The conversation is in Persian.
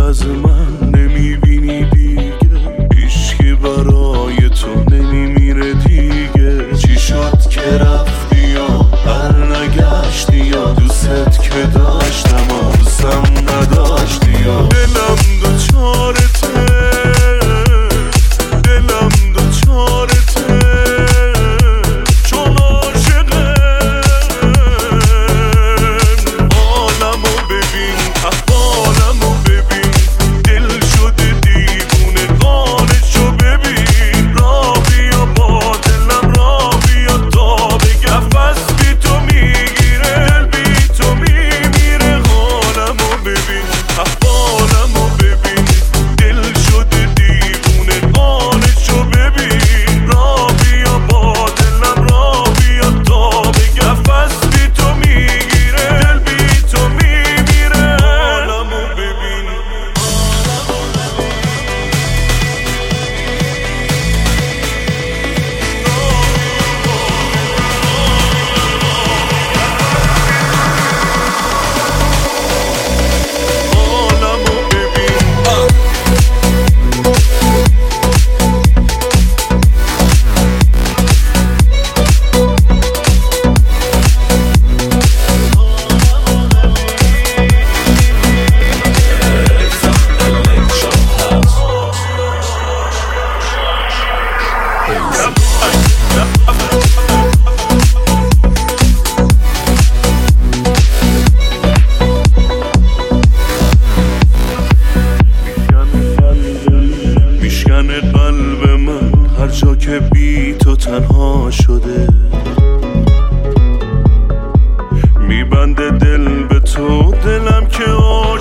از من نمیبینی دیگه، هیچکی برای تو نمیمیره دیگه. چی شد که رفتی یا برنگشتی یا دوست که داشتم و دوستم نداشتی یا دلم دوچارته، دلم دوچارته چون عاشقم. حالمو ببین احوالمو ببین، دل شده دیوونه قانشو ببین. راه بیا با دلم راه بیا تا بگم نفس بی تو میگیره، دل بی تو میمیره. حالمو ببین احوالمو ببین، دل شده دیوونه قانشو ببین. راه بیا با دلم راه بیا تا بگم نفس بی تو میگیره، دل بی تو میمیره. حالمو ببین حالمو ببین. میشکنه قلب من هر جا که بی تو تنها شده، میبنده دل به تو دلم که